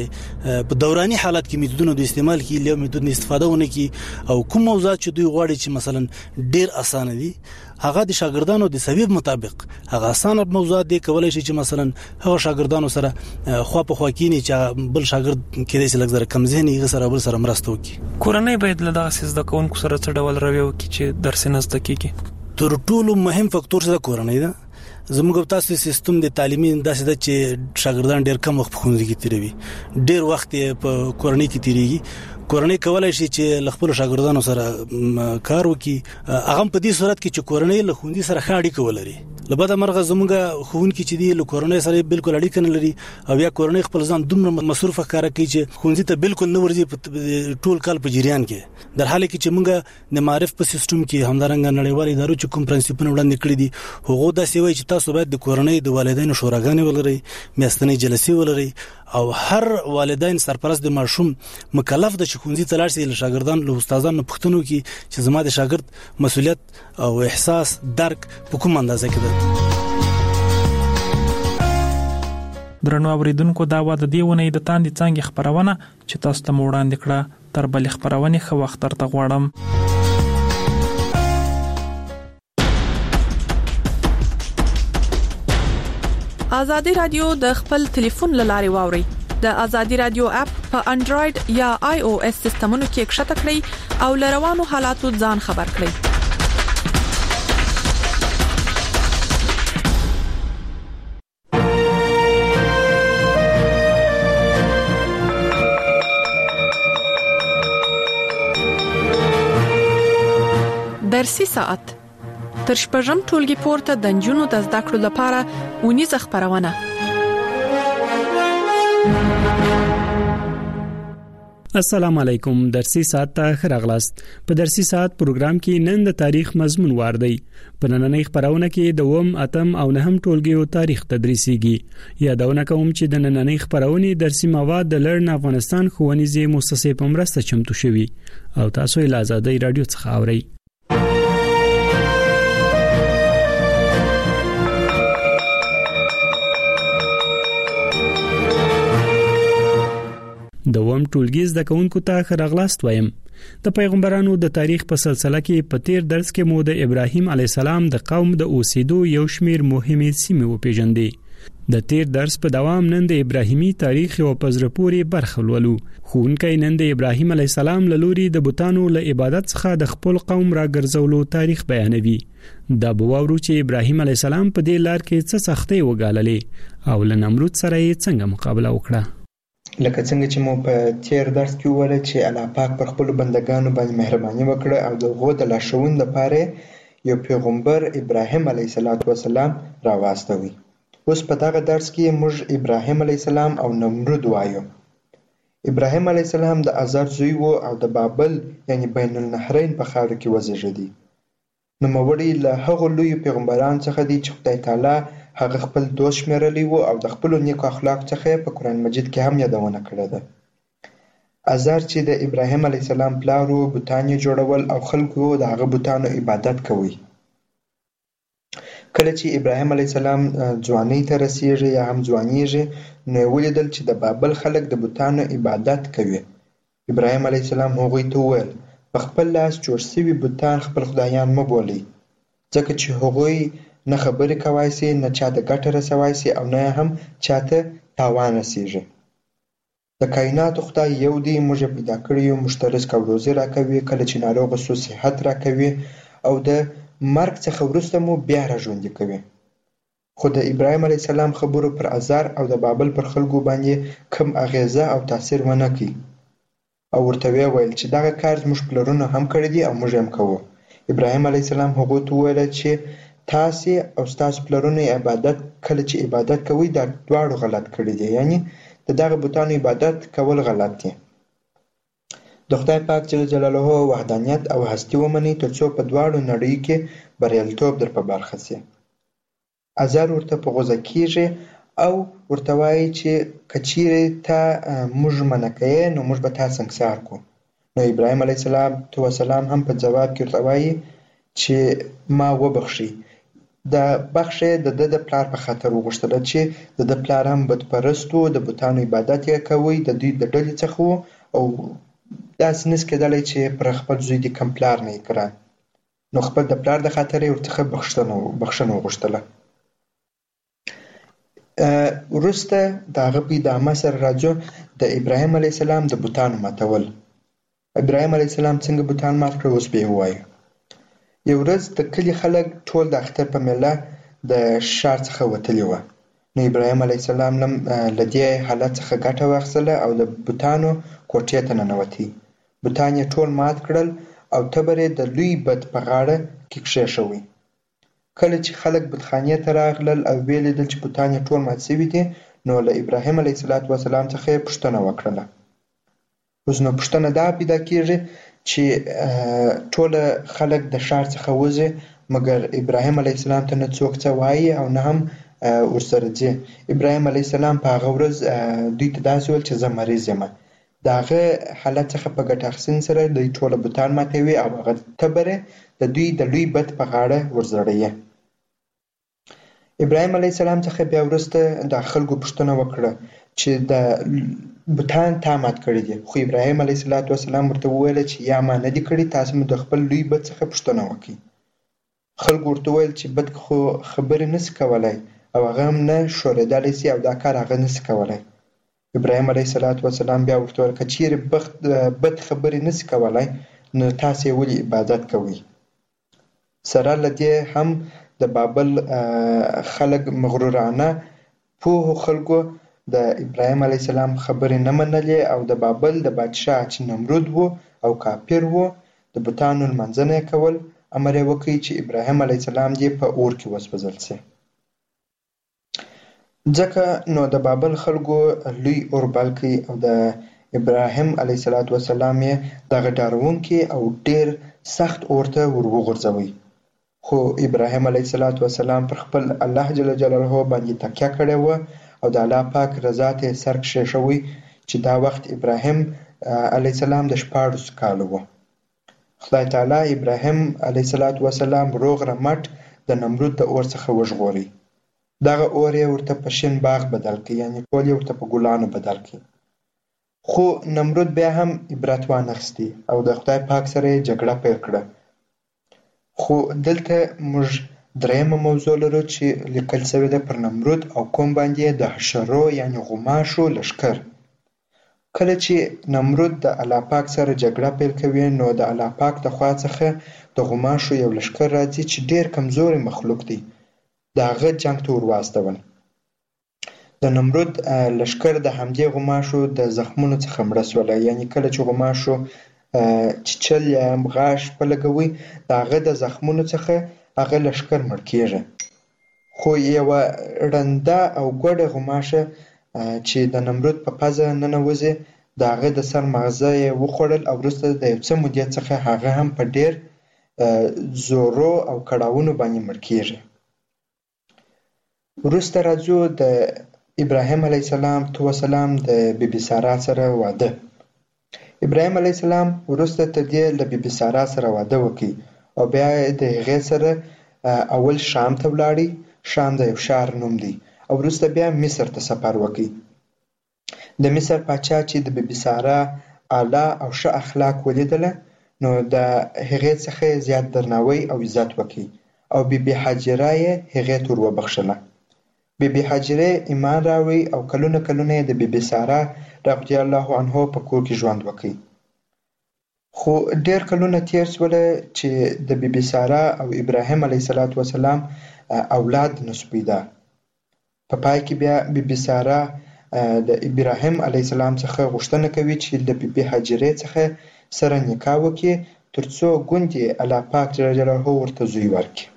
د په دوراني حالت کې میتودونو د استعمال کې له میتود استفاده ونه کی او کوم موضوعات چې دوی غواړي چې مثلا ډیر اسانه دي هغه د شاګردانو د سبب مطابق هغه اسانه موضوعات دي کولای شي چې مثلا هغه شاګردانو سره خوا په خوا کینی چې بل شاګرد کې د لږ زره کم ذهني غسر بل سره مرسته وکي. کورنۍ باید له دغه سیس د کوونکو سره څه ډول رویه وکړي چې درس نه زده کیږي. تر ټولو مهم فاکتور څه کورنۍ ده. زموږ تاسو سیستم د تعلیمي داسې ده چې شاګردان ډیر کم وخت په ښوونځي کې تیروي ډیر وخت په کورنۍ کې تیریږي. کورنۍ کولای شي چې خپل شاګردانو سره کار وکړي هغه په دې صورت کې چې کورنۍ له ښوونځي سره ښه اړیکه ولري. لبدا مرغه زموږ ښوونکي چې دی له کورنۍ سره بالکل اړیکه نه لري او یا کورنۍ خپل ځان دومره مصروفه کار کوي چې ښوونځي ته بالکل نه ورځي ټول کال په جریان کې. در حال کې چې موږ د معرف په سیستم کې همدارنګ نړیوال ادارو چې کوم پرنسپونه وړاندې کړی دي هغه دا سی وایي چې تاسو باید د کورنۍ د والدینو شوراګانې ولرئ میاشتنۍ جلسې ولرئ او هر والدین سرپرست د ماشوم مکلف د ښوونځي ته لاړ شي له شاګردان له استادانو پوښتنه وکړي چې زما د شاګرد مسؤلیت او احساس درک په کوم اندازه کې ده. درنو اوریدونکو دا و د دیونه د تاندې څنګه خبرونه چې تاسو ته وړاندې کړه تر بل خبرونه خو وخت ترته غواړم. آزادی رادیو د خپل ټلیفون لاري واوري د آزادی رادیو اپ په انډراید یا آی او اس سیستمونو کې ښکته کړئ او لروانو حالاتو ځان خبر کړئ. درسي ساعت تر شپږم ټولګي پورته د نجونو د زده کړو لپاره ونیزه خبرونه. السلام علیکم. درسي ساعت ته خراغلاست. په درسي ساعت پروګرام کې نن د تاریخ مضمون واردی. په نننۍ خبرونه کې د وم اتم او نهم ټولګیو تاریخ تدریسيږي. یادونه کوم چې د نننۍ خبرونه درسي مواد د لرن افغانستان ښوونیزې مؤسسې په مرسته چمتو شوي او تاسو یې له آزادۍ رادیو څخه اورئ. د وم ټولګي زده کوونکو ته خراغلاست وایم. د پیغمبرانو د تاریخ په سلسله کې په تیر درس کې مو د ابراهیم علی السلام د قوم د اوسېدو یو شمیر مهمې سیمې وپیژندې. د تیر درس په دوام نن د ابراهیمی تاریخ او پزرپوري برخه ولولو. ښوونکی نن د ابراهیم علی السلام له لوري د بوتانو له عبادت څخه د خپل قوم راګرځولو تاریخ بیانوي. دا بوورو چې ابراهیم علی السلام په دې لار کې څه سختۍ وګاللې او له نمرود سره یې څنګه مقابله وکړه. لکه څنګه چې مو په تیر درس کې وویل چې الله پاک پر خپل بندگانو باندې مهرباني وکړه او دغه د لارښوونې لپاره یو پیغمبر ابراهیم علیه السلام راواستوي. اوس په دغه درس کې موږ ابراهیم علیه السلام او نمرود وایو. ابراهیم علیه السلام د آزار زوی و او د بابل یعنی بین النهرین په خاوره کې وزیږېدی. نوموړی له هغو لویو پیغمبرانو څخه دی چې خدای تعالی هغه خپل دوست شمیرلی و او د خپل نیکو اخلاق څخه په قرآن مجید کې هم یادونه کړې ده. آزار چې د ابراهیم علیه السلام پلار و بوتان یې جوړول او خلکو د هغه بوتانو عبادت کوي. کله چې ابراهیم علیه السلام ځوانۍ ته رسیږي یا هم ځوانیږي، نو یې ولیدل چې د بابل خلک د بتانو عبادت کوي. ابراهیم علیه السلام هغوی ته وویل په خپل لاس جوړ شوي بتان خپل خدایان مه بولئ، ځکه چې هغوی نه خبرې کوای شي، نه چاته ګټه رسوای شي او نه هم چاته تاوان رسیږي. د کائناتو خدای یو دی، موږ یې پیدا کړی یو، موږ ته رزق او روزي راکوي، کله چې ناروغه سو صحت راکوي او د مرګ څخه وروسته مو بیا راژوندي کوي. خو د ابراهیم علیه السلام خبرو پر آزار او د بابل پر خلکو باندې کم اغیزه او تاثیر ونه کړي او ورته ویې ویل چې دغه کار زموږ پلرونو هم کړی دی او موږ هم کوو. ابراهیم علیه السلام هغوی ته وویل چې تاسې او ستاسو پلرونو عبادت کله چې عبادت کوئ دا دواړو غلط کړي دي، یعنی د دغه بتانو عبادت کول غلط دي. د خدای پاک جل جلاله وحدانیت او هستی ومنئ ترڅو په دواړو نړیو کې بریالیتوب در په برخه شي. آزار ورته په غوسه کیږي او ورته وایي چې که چیرې ته موږ منع کوې نو موږ به تا سنګسار کړو. نو ابراهیم علیه السلام هم په ځواب کې ورته وایي چې ما وبخښئ. د بخښه د د پلار په خاطر وغوښتله چې د پلار هم بتپرست و، د بتانو عبادت یې کوي، د دوی د ډلې څخه و او داسې نس کېدلی چې پر خپل زوی د کم پلار نه یې کړه. نو خپل د پلار د خاطر یې ورڅخه بخښنه وغوښتله. وروسته د هغه په ادامه سره راځو د ابراهیم علیه السلام د بتانو ماتول. ابراهیم علیه السلام څنګه بتان مات کړل اوس به یې ووایو. یو ورځ د کلي خلک ټول د اختر په میله د ښار څخه وتلي وه. نو ابراهیم علیه السلام له دې حالت څخه ګټه واخیستله او د بتانو کوټې ته ننوتی. بتان یې ټول مات کړل او تبر یې د لوی بت په غاړه کې کښېښوی. کله چې خلک بتخانې ته راغلل او ویې لیدل چې بتان یې ټول مات شوي دي، نو له ابراهیم علیه السلام څخه یې پوښتنه وکړله. اوس نو پوښتنه دا پیدا کېږي چې ټوله خلک د ښار څخه وځي مګر ابراهیم علیه السلام ته نه څوک څه وایي او نه هم ورسره ځي. ابراهیم علیه السلام په هغه ورځ دوی ته داسې ویل چې زه مریض یم. د هغه حالت څخه په ګټه اخیستنې سره دوی ټوله بتان ماتوي او هغه تبر د دوی د لوی بت په غاړه ورزړوي. ابراهیم علیه السلام څخه بیا وروسته د خلکو پوښتنه وکړه چې د بتان تا مات کړي دي، خو ابراهیم علیه السلام ورته وویل چې یا ما نه دي کړي، تاسو مو د خپل لوی بت څخه پوښتنه وکړئ. خلکو ورته وویل چې بت خو خبرې نشي کولی او هغه هم نه ښورېدلی شي او دا کار هغه نشي کولی. ابراهیم علیه السلام بیا ورته وویل که چیرې بت خبرې نشي کولی نو تاسو یې ولې عبادت کوئ؟ سره له دې هم د بابل خلک مغرورانه پوهو خلکو د ابراهیم علیه السلام خبرې نه منلې او د بابل د بادشاه چې نمرود و او کافر و د بتانو لمانځنه یې کول، امر یې وکړي چې ابراهیم علیه السلام دې په اور کې وسوځل شي. ځکه نو د بابل خلکو لوی اور بل کړي او د ابراهیم علیه السلام یې دغه ډارونکي او ډېر سخت اور ته ور وغورځوي. خو ابراهیم علیه السلام پر خپل الله جل جلاله باندې تکیه کړې وه او د الله پاک رضا ته سر کښېښوی چې دا وخت ابراهیم علیه السلام د 14 کالو و. خدای تعالی ابراهیم علیه السلام روغ رمټ د نمرود د اور څخه وژغوري. دغه اور یې ورته په شین باغ بدل کړي، یعنی ټول یې ورته په ګلانو بدل کړي. خو نمرود بیا هم عبرت وانخیستی او د خدای پاک سره یې جګړه پیل کړه. خو دلته موږ درېیمه موضوع لرو چې لیکل شوې ده پر نمرود او قوم باندې د حشرو یعنی غوماشو لښکر. کله چې نمرود د الله پاک سره جګړه پیل کوي نو د الله پاک د خوا څخه د غوماشو یو لښکر راځي چې ډېر کمزوري مخلوق دی. د هغه جنګ ته ور واستول. د نمرود لښکر د همدې غوماشو د زخمونو څخه مړه شول، یعنی کله چې غوماشو چیچل یا غاښ په لګوي د هغه د زخمونو څخه هغه لښکر مړ کېږي. خو یوه ړنده او ګوډه غوماشه چې د نمرود په پزه ننوځي د هغه د سر مغزه یې وخوړل او وروسته د یو څه مودې څخه هغه هم په ډېر زورو او کړاوونو باندې مړ کېږي. وروسته راځو د ابراهیم علیه السلام د بیبي سارا سره واده. ابراهیم علیه السلام وروسته تر دې له بیبي سارا سره واده وکړي او بیا د هغې سره اول شام ته ولاړی. شام د یو ښار نوم دی او وروسته بیا مصر ته سفر وکړي. د مصر پاچا چې د بیبي ساره اعلی او ښه اخلاق ولیدله نو د هغې څخه زیات درناوی او عزت وکړي او بیبي حاجره یې هغې ته وروبخښله. بیبي حاجره ایمان راوړی او کلونه یې د بیبي ساره رضی الله عنها په کور کې ژوند وکړي. خو ډېر کلونه تیر شوله چې د بیبي ساره او ابراهیم علیه السلام اولاد نشو پیدا. په پای کې بیا بیبي ساره د ابراهیم علیه السلام څخه غوښتنه کوي چې د بیبي حاجرې څخه سره نکاح وکړي ترڅو ګوندې الله پاک جل جلاله ورته زوی ورکړي.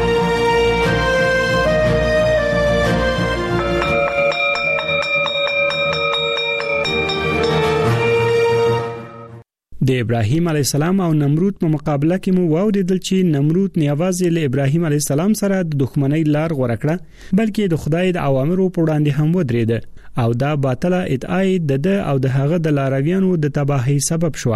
د ابراهیم علی السلام او نمرود په مقابله کې مو واوریدل چې نمرود نه یوازې له ابراهیم علی السلام سره د دښمنۍ لار غوړه کړه بلکې د خدای د اوامرو په وړاندې هم ودرېد او دا باطله ادعا د او د هغه د لارویانو د تباہی سبب شو.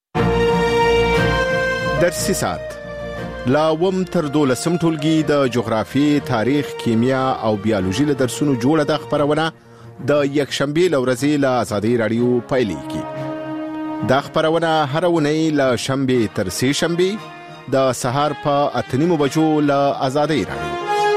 درسي سات لا وم تر 12 ټولګي د جغرافي، تاریخ، کیمیا او بیولوژي له درسونو جوړه د خبرونه د یکشنبه لورځي له آزادۍ رادیو پایلې کی. دا خبرونه هر ونی له شنبه تر سه شنبه د سهار په 8:30 بجو له آزادۍ رادیو.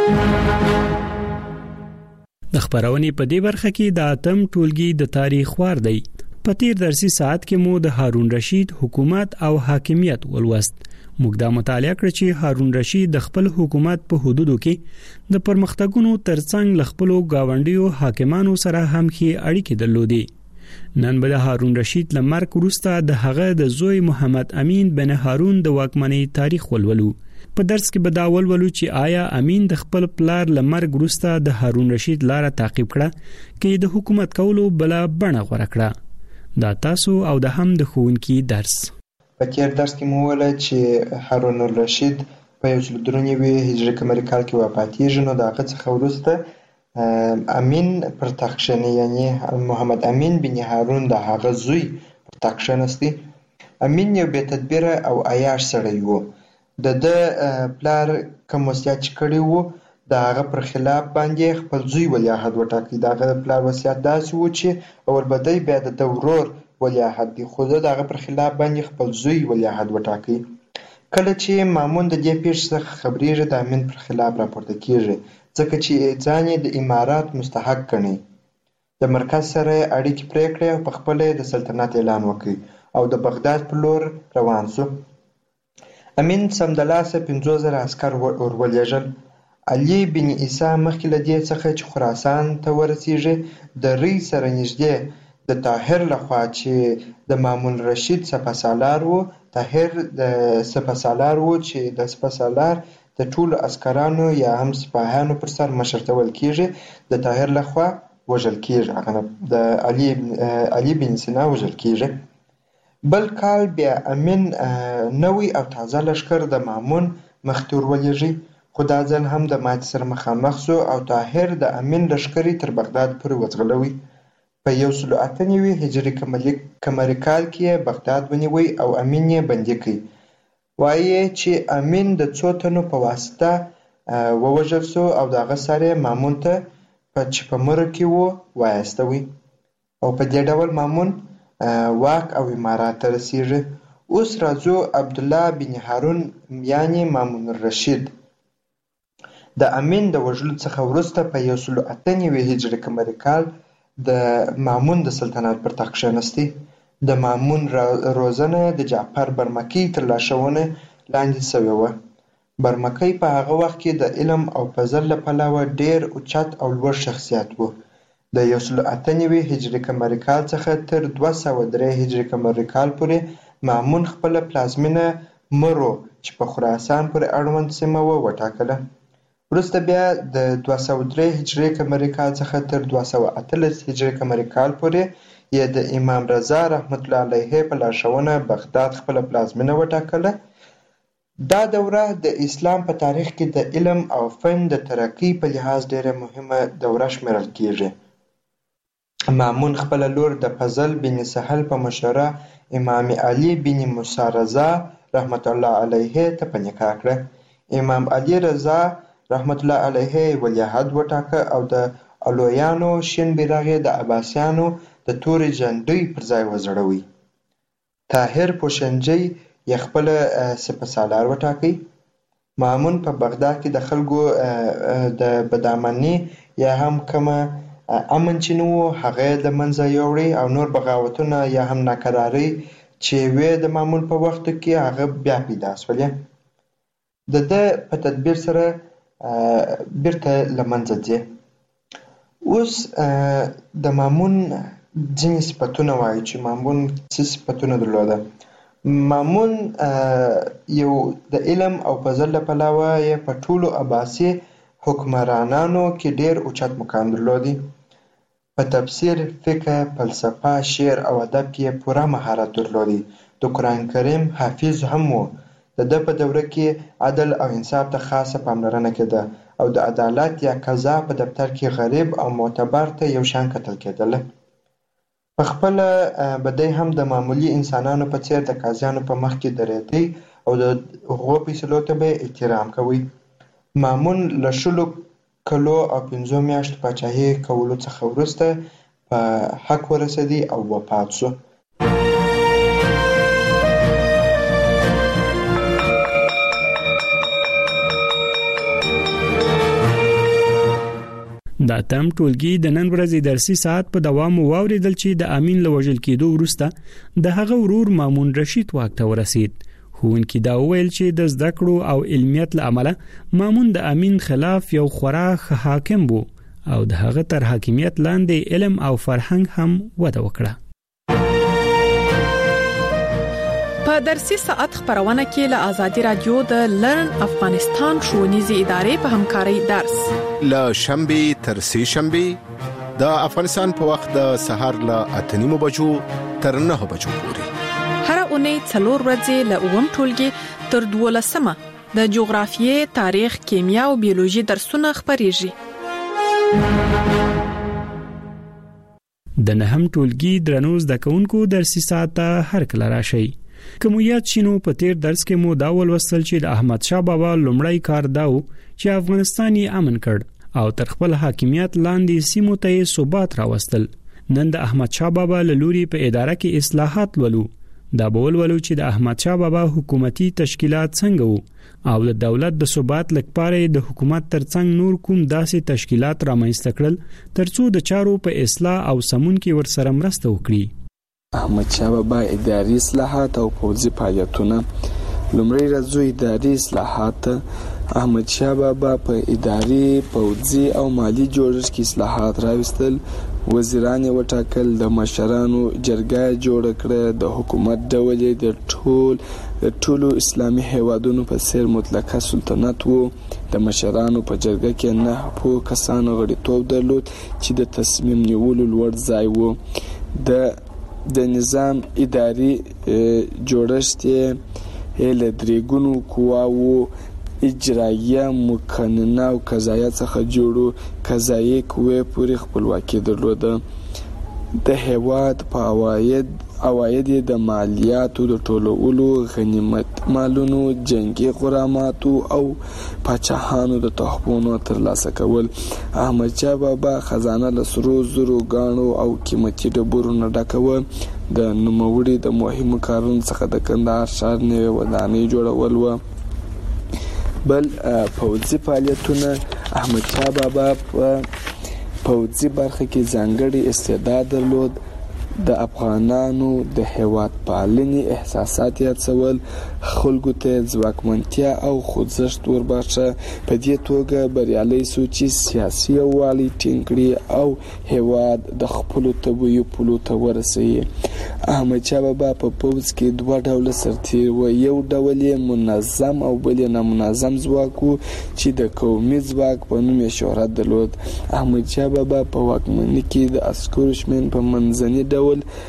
د خبرونه په دې برخه کې د اتم ټولګي د تاریخ وار دی. په تیر درسي ساعت کې مو د هارون رشید حکومت او حاکمیت ولوست. موږ دا مطالعه کړ چې هارون رشید د خپل حکومت په حدودو کې د پرمختګونو ترڅنګ خپلو گاونډیو حاکمانو سره هم ښې اړیکې درلودې. نن به د هارون رشید لمرګ وروسته د هغه د زوی محمد امین بن هارون د واکمنۍ تاریخ ولولو. په درس کې به دا ولولو چې آیا امین د خپل پلار لمرګ وروسته د هارون رشید لاره تعقیب کړه کې د حکومت کولو بل بڼه غوړه کړه. دا تاسو او د هم د ښوونکي درس. په تیر درس کې مو ویل چې هارون الرشید په 1390 هجري قمري کال کې وفاتېږي. نو د هغه څخه وروسته امین پر تخت کښېني، یعنی محمد امین بن هارون د هغه زوی پر تخت کښېنستی. امین یو بې تدبیره او عیاش سړی و. د پلار کوم وصیت چې کړی و د هغه پر خلاف باندې خپل زوی ولیعهد وټاکي. د هغه پلار وصیت داسې و چې اول به دی بیا د ورور ولیعهد دی، خو د هغه پر خلاف باندې خپل زوی ولیعهد وټاکي. کله چې مامون د دې پیښې څخه خبرېږي د امین پر خلاف راپورته کېږي ځکه چې ځان یې د امارات مستحق ګڼي. د مرکز سره اړیکې پرې کړې او په خپله د سلطنت اعلان وکړي او د بغداد په لور روان شو. امین سمدلاسه 50,000 عسکر ورولېږل. علي بن عیسی مخکې له دې څخه چې خراسان ته ورسېږي د ری سره نږدې د طاهر لخوا چې د مامون رشید سپهسالار و، طاهر د سپهسالار و چې د سپهسالار د ټولو عسکرانو یا هم سپاهیانو پر سر مشر ته ویل کېږي د طاهر لخوا وژل کېږي، د علي بن سینا وژل کېږي. بل کال بیا امین نوی او تازه لښکر د مامون مخې ته ورولېږي، خو دا ځل هم د ماتې سره مخامخ شو او طاهر د امین لښکرې تر بغداد پورې وځغلوي. په 198 هجري قمري کال کې بغداد ونیوی او امین یې بندي کړي. وایي چې امین د څو تنو په واسطه ووژل شو او د هغه سر یې مامون ته چې په مره کې و وایستوي او په دې ډول مامون واک او امارات ته رسېږي. اوس راځو عبدالله بن هارون یعنی مامون الرشید د امین د وژلو څخه وروسته په 198 هجري قمري کال د مامون د سلطنت پر تخت کښېنستی. د مامون روزنه د جعفر برمکی تر لارښوونې لاندې شوې وه. برمکی په هغه وخت کې د علم او فضل له پلوه ډېر اوچت او لوړ شخصیت و. د 198 هجري قمري کال څخه تر 203 هجري قمري کال پورې مامون خپله پلازمینه مرو چې په خراسان پورې اړوند سیمه وه وټاکله. وروسته بیا د 203 هجري قمري کال څخه تر 218 هجري قمري کال پورې یې د امام رضا رحمت الله علیه په لارښوونه بغداد خپله پلازمینه وټاکله. دا دوره د اسلام په تاریخ کې د علم او فن د ترقۍ په لحاظ ډېره مهمه دوره شمیرل کېږي. مامون خپله لور د فضل بن سهل په مشوره امام علي بن موسی رضا رحمت الله علیه ته په نکاح کړه. امام علي رضا رحمت الله علیه ولیعهد وټاکه او د علویانو شین بیرغ د عباسیانو د تورې جنډۍ پر ځای وځړوي. طاهر پوشنجي یې خپل سپه سالار وټاکئ. مامون په بغداد کې د خلکو د بدامني یا هم کومه امن چې نه و هغه د منځه یوړي او نور بغاوتونه یا هم ناکرارۍ چې وې د مامون په وخت کې هغه بیا پیدا شولې. د ده په تدبیر سره بیرته له منځه ځي. اوس د مامون ځینې صفتونه وایي چې مامون څه صفتونه درلوده. مامون یو د علم او فضل له پلوه یې په ټولو عباسي حکمرانانو کې ډېر اوچت مقام درلودی. په تفسیر، فقه، فلسفه، شعر او ادب کې یې پوره مهارت درلودی. د قرآن کریم حافظ هم و. د ده په دوره کې عدل او انصاف ته خاصه پاملرنه کېده او د عدالت یا قضا په دفتر کې غریب او معتبر ته یو شان کتل کېدله. په خپله به دی هم د معمولي انسانانو په څېر د قاضیانو په مخ کې درېدی او د هغو فیصلو ته به احترام کوي. مامون له 100 کلو او 5 میاشتو پاچاهي کولو څخه وروسته په حق ورسېدی او وفات شو. دا تم ټولګي د نن ورځې درسي ساعت په دوام واوریدل چې د امین له وژل کېدو وروسته د هغه ورور مامون رشید واک ته ورسید. ښوونکي دا وویل چې د زده کړو او علمیت له امله مامون د امین خلاف یو خورا ښه حاکم و او د هغه تر حاکمیت لاندې علم او فرهنګ هم وده وکړه. په درسي ساعت خبرونه کې له آزادي رادیو د لرن افغانستان ښوونیزې ادارې په همکارۍ درس له شنبه تر سه شنبه د افغانستان په وخت د سهار له 8:30 بجو تر 9 بجو پورې. هر اونۍ 4 ورځې له 9 ټولګي تر 12 د جغرافیې، تاریخ، کیمیا او بیولوژي درسونه خبريږي. د نهم ټولګي درنو زده کوونکو درسي ساعت هر کله راشي. کوم یاد شینو په تیر درس کې مو دا ولوستل چې د احمد شاه بابا لومړی کار داو چې افغانستان یې امن کړ او تر خپل حاکمیت لاندې سیمو ته ثبات راوستل. نن د احمد شاه بابا لوري په اداره کې اصلاحات ولو. دا بولولو چې د احمد شاه بابا حکومتي تشکیلات څنګه وو او د دولت د ثبات لپاره د حکومت ترڅنګ نور کوم داسې تشکیلات رامنځته کړل ترڅو د چارو په اصلاح او سمون کې ورسره مرسته وکړي. احمد شاه بابا اداري اصلاحات او پوځي فعالیتونه. لومړی راځو اداري اصلاحات. احمد شاه بابا په اداري، پوځي او مالی جوړښت کې اصلاحات راوستل. وزیران یې وټاکل، د مشرانو جرګه جوړه کړه، د حکومت ډول یې د ټولو اسلامي هیوادونو په څیر مطلقه سلطنت وو. د مشرانو په جرګه کې 9 کسانو غړیتوب درلود چې د تصمیم نیولو لوړ ځای وو. د نظام اداري جوړښت یې له 3 قواوو اجرائیه، مقننه او قضایه څخه جوړو. قضایي قوې پورې خپلواکي درلوده. د هیواد په عواید د مالیاتو د ټولولو، غنیمت مالونو، جنگي غراماتو او پاچاهانو د تحفونو ترلاسه کول. احمد شاه بابا خزانه له 100 غاڼو او قیمتي ډبرو نه ډکوه. د نوموړي د مهمو کارونو څخه د کندهار ښار نوې ودانۍ جوړول و. بل پوځي فعالیتونه. احمد شاه بابا په پوځي برخه کې ځانګړي استعداد درلود. د افغانانو د هیواد پالنې احساسات یې هڅول، خلکو ته ځواکمنتیا او خوځښت ورباښه. په دې توګه بریالی شو چې سیاسي یووالی ټینګ کړي او هیواد د خپلو طبیعي پولو ته ورسوي. احمد شاه بابا په پوځ کې 2 ډوله سرتیر و. یو ډول یې منظم او بل یې نامنظم ځواک و چې د قومي ځواک په نوم یې شهرت درلود. احمد شاه بابا په واکمنۍ کې د عسکرو شمېر په منځني ډول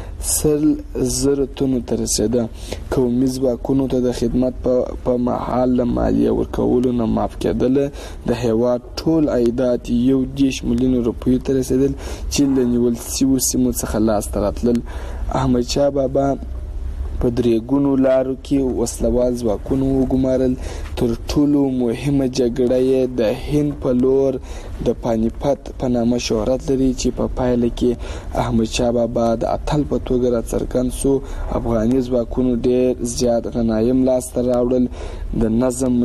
100,000 تنو ته رسېده. قومي ځواکونو ته د خدمت په مهال له مالیه ورکولو نه معاف کېدله. د هیواد ټول عایدات 1 میلیون روپیو ته رسېدل چې له نیول شویو سیمو څخه لاسته راتلل. احمد شاه بابا په درېګونو لارو کې وسلوال ځواکونو وګمارل. تر ټولو مهمه جګړه یې د هند په لور د پانیپت په نامه شهرت لري چې په پایله کې احمدشاه بابا د اتل په توګه راڅرګند سو. افغاني ځواکونو ډېر زیات غنایم لاسته راوړل. د نظم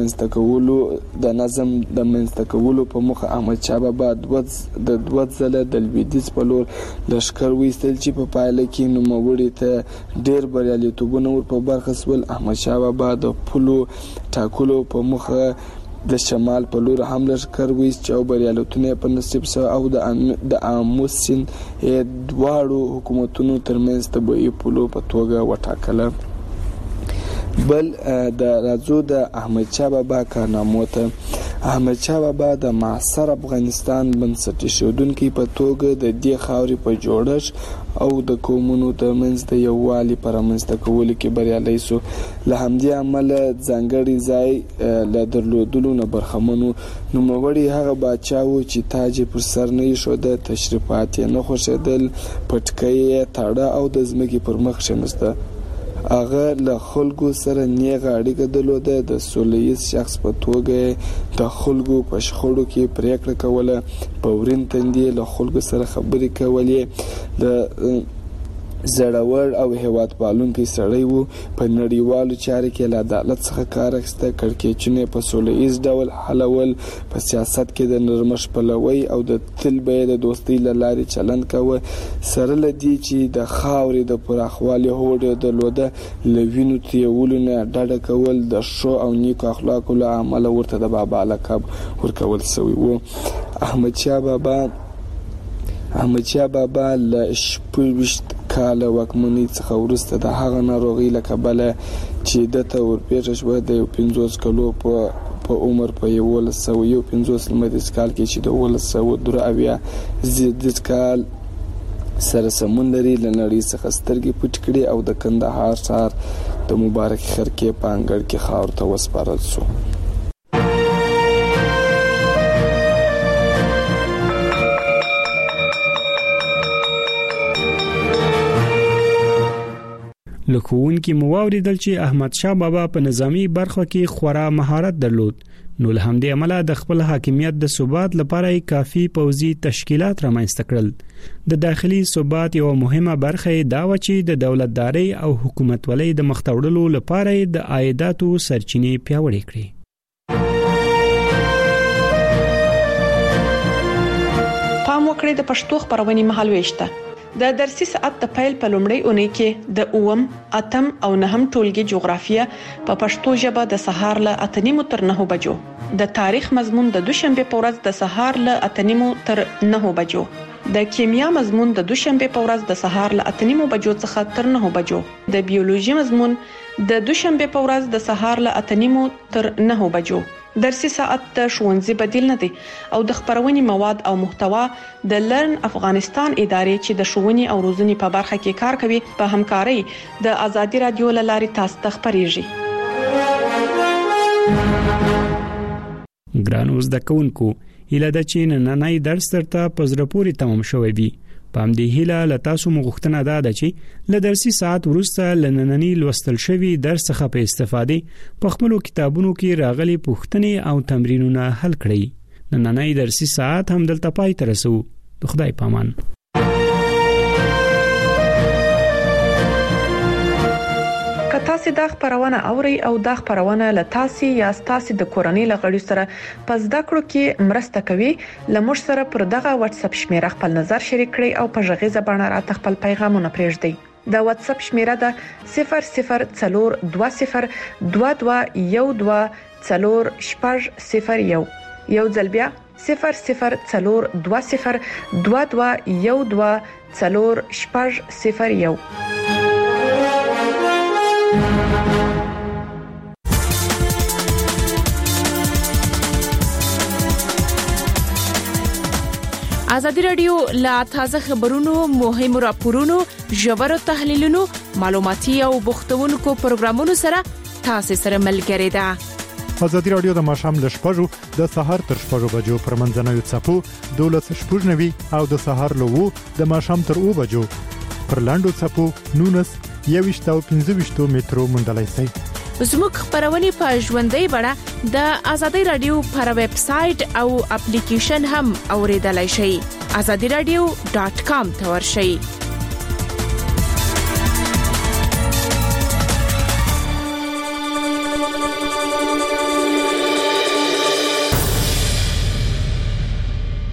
د منځته کولو په موخه احمدشاه بابا د دوه ځله د لویدیځ په لور لښکر وایستل چې په پایله کې نوموړي ته ډېر بریالیتوبونه ور په برخه سول. احمدشاه بابا د پولو ټاکلو په موخه د شمال په لور هم لښکر وایست او بریالیتونه په نصیب سو او د آمو سیند دواړو حکومتونو ترمنځ طبیعي پولو په توګه وټاکله. بل د راځو د احمدشاه بابا کارنامو ته. احمدشاه بابا د معاصر افغانستان بنسټ ایښودونکي په توګه د دې خاورې په جوړښت او د قومونو ترمنځ د یووالي په رامنځته کولو کې بریالی سو. له همدې امله ځانګړی ځای له درلودلو نه برخمنو. نوموړي هغه باچا و چې تاج پر سر نه ایښوده، تشریفات یې نه خوښېدل، پټکۍ یې تاړه او د ځمکې پر مخ کښېنسته. هغه له خلکو سره نیغه اړیکه درلوده. د سوله ییز شخص په توګه د خلکو په شخړو کې پریکړه کوله، په ورین تندي له خلکو سره خبرې کولې. د زړور او هیواد پالونکی سړی وو. په نړیوالو چارو کې له عدالت څخه کار اخیسته، کړکېچونه په سوله ییز ډول حلول، په سیاست کې د نرمښت پلوی او د تل به د دوستۍ له لارې چلند کوه. سره له دې چې د خاورې د پراخوالي هوډ یې درلوده، له وینو تویولو نه ډډه کول د ښو او نیکو اخلاقو له امله ورته د بابا لقب ورکول شوی و. احمدشاه بابا له 26 کاله واکمنۍ څخه وروسته د هغه ناروغۍ له کبله چې دته ورپېښه شوه د 50 کالو په عمر په 1151 لمریز کال کې چې د 1173 زیږدیز کال سره سمون لري، له نړۍ څخه سترګې پټ کړې او د کندهار ښار د مبارک خرقې په انګړ کې خاورو ته وسپارل شو. لکوونکي مو واوریدل چې احمد شاه بابا په نظامی برخه کې خورا مهارت درلود، نو له همدې امله د خپل حاکمیت د ثبات لپاره کافي پوځي تشکیلات رامنځته کړل. د داخلي ثبات یو مهمه برخه دا و چې د دولتداري او حکومتولۍ د مختوړلو لپاره د عایداتو سرچینې پیاوړې کړې. پام وکړئ د پښتو خبرونې مهالويشته. د درسي ساعت د پیل په لومړۍ اونۍ کې د 8م، 8م او 9م ټولګي جغرافیه په پښتو ژبه د سهار له 8:30 تر 9 بجو، د تاریخ مضمون د دوشنبه په ورځ د سهار له 8:30 تر 9 بجو، د کیمیا مضمون د دوشنبه په ورځ د سهار له 8:30 بجو څخه تر 9 بجو، د بیولوژي مضمون د دوشنبه په ورځ د سهار له 8:30 تر 9 بجو. درسي ساعت د ښوونځي بدیل نه دی او د خبرونې مواد او محتوا د لرن افغانستان ادارې چې د ښوونې او روزنې په برخه کې کار کوي په همکارۍ د آزادي رادیو لارې تاسو ته خبريږي. ګرانو زده کوونکو، هیله ده چې نننۍ درس ترته په زړه پورې تمام شوی وي. په همدې هیله له تاسو مغوښتنه ده چې له درسي ساعت وروسته لنننی لوستل شوی درس څخه په استفادې په خپل کتابونو کې راغلي پوښتنې او تمرینونه حل کړئ. نننی درسي ساعت هم دلته پای ته رسو. د خدای پامان. که تاسو دا خبرونه اوري او دا خبرونه له تاسو یا تاسو د کورنۍ لغړي سره پس دا کړو کې مرسته کوي، لمر سره پر دغه واتس اپ شمیره خپل نظر شریک کړئ او په ژغې زبانه را خپل پیغامونه پرېږدئ. د واتس اپ شمیره ده 004212124001. یو ځل بیا 004212124001. ازادي رادیو لا تازه خبرونو، مهمو راپورونو، ژورو تحلیلونو، معلوماتي او بوختونکو پروګرامونو سره تاسو سره ملګری ده. ازادي رادیو د ماښام ل 6 د سحر تر 6 بجو پر منځنوي څپو 12:00 او د سحر له 2 د ماښام تر 2 بجو پر لاندو څپو 19 25 میټرو موندلای شئ. زموږ خبرونه په ژوندۍ بڼه د آزادۍ رادیو پر ویب سټ او اپلیکیشن هم اوریدلای شئ. azadiradio.com ته ورشئ.